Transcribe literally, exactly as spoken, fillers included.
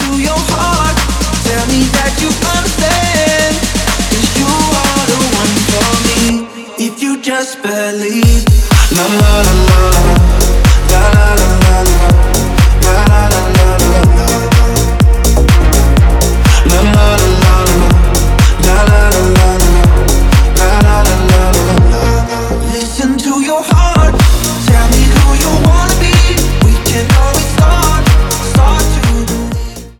to your heart. Tell me that you understand, 'cause you are the one for me. If you just believe. La la la la la.